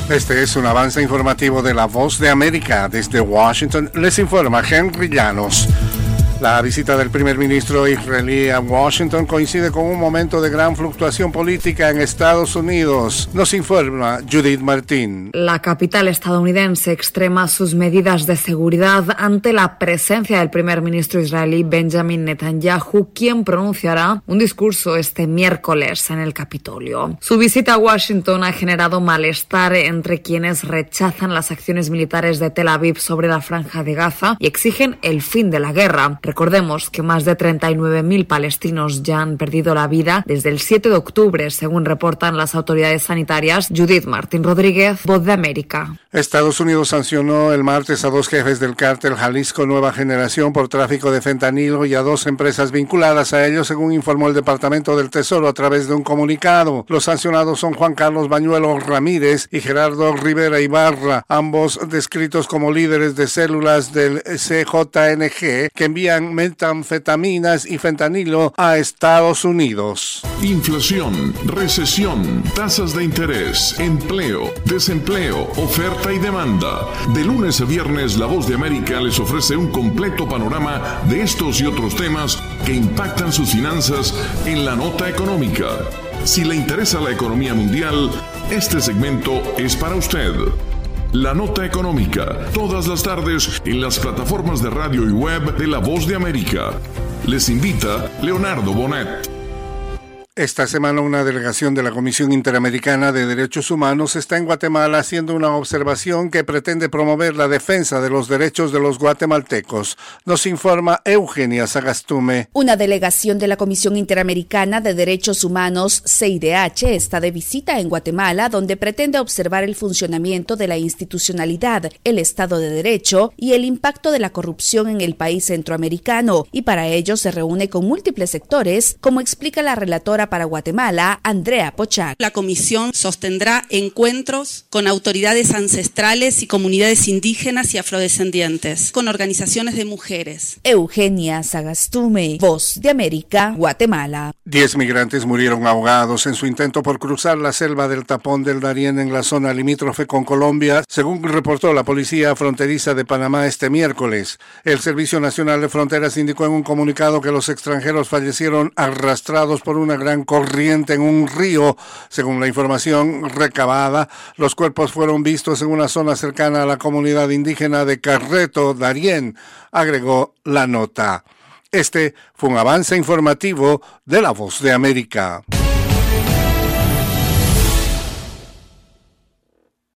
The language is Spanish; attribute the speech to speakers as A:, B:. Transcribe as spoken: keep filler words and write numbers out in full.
A: Este es un avance informativo de La Voz de América. Desde Washington les informa Henry Llanos. La visita del primer ministro israelí a Washington coincide con un momento de gran fluctuación política en Estados Unidos. Nos informa Judith Martín.
B: La capital estadounidense extrema sus medidas de seguridad ante la presencia del primer ministro israelí Benjamin Netanyahu, quien pronunciará un discurso este miércoles en el Capitolio. Su visita a Washington ha generado malestar entre quienes rechazan las acciones militares de Tel Aviv sobre la Franja de Gaza y exigen el fin de la guerra. Recordemos que más de treinta y nueve mil palestinos ya han perdido la vida desde el siete de octubre, según reportan las autoridades sanitarias. Judith Martín Rodríguez, Voz de América.
A: Estados Unidos sancionó el martes a dos jefes del cártel Jalisco Nueva Generación por tráfico de fentanilo y a dos empresas vinculadas a ello, según informó el Departamento del Tesoro a través de un comunicado. Los sancionados son Juan Carlos Bañuelos Ramírez y Gerardo Rivera Ibarra, ambos descritos como líderes de células del C J N G que envían metanfetaminas y fentanilo a Estados Unidos.
C: Inflación, recesión, tasas de interés, empleo, desempleo, oferta y demanda. De lunes a viernes, La Voz de América les ofrece un completo panorama de estos y otros temas que impactan sus finanzas en la nota económica. Si le interesa la economía mundial, este segmento es para usted. La Nota Económica, todas las tardes en las plataformas de radio y web de La Voz de América. Les invita Leonardo Bonet.
A: Esta semana una delegación de la Comisión Interamericana de Derechos Humanos está en Guatemala haciendo una observación que pretende promover la defensa de los derechos de los guatemaltecos. Nos informa Eugenia Sagastume.
D: Una delegación de la Comisión Interamericana de Derechos Humanos, C I D H, está de visita en Guatemala, donde pretende observar el funcionamiento de la institucionalidad, el Estado de Derecho y el impacto de la corrupción en el país centroamericano, y para ello se reúne con múltiples sectores, como explica la relatora para Guatemala, Andrea Pochac.
E: La comisión sostendrá encuentros con autoridades ancestrales y comunidades indígenas y afrodescendientes, con organizaciones de mujeres.
D: Eugenia Sagastume, Voz de América, Guatemala.
A: Diez migrantes murieron ahogados en su intento por cruzar la selva del Tapón del Darién en la zona limítrofe con Colombia, según reportó la Policía Fronteriza de Panamá este miércoles. El Servicio Nacional de Fronteras indicó en un comunicado que los extranjeros fallecieron arrastrados por una gran corriente en un río. Según la información recabada, los cuerpos fueron vistos en una zona cercana a la comunidad indígena de Carreto, Darién, agregó la nota. Este fue un avance informativo de La Voz de América.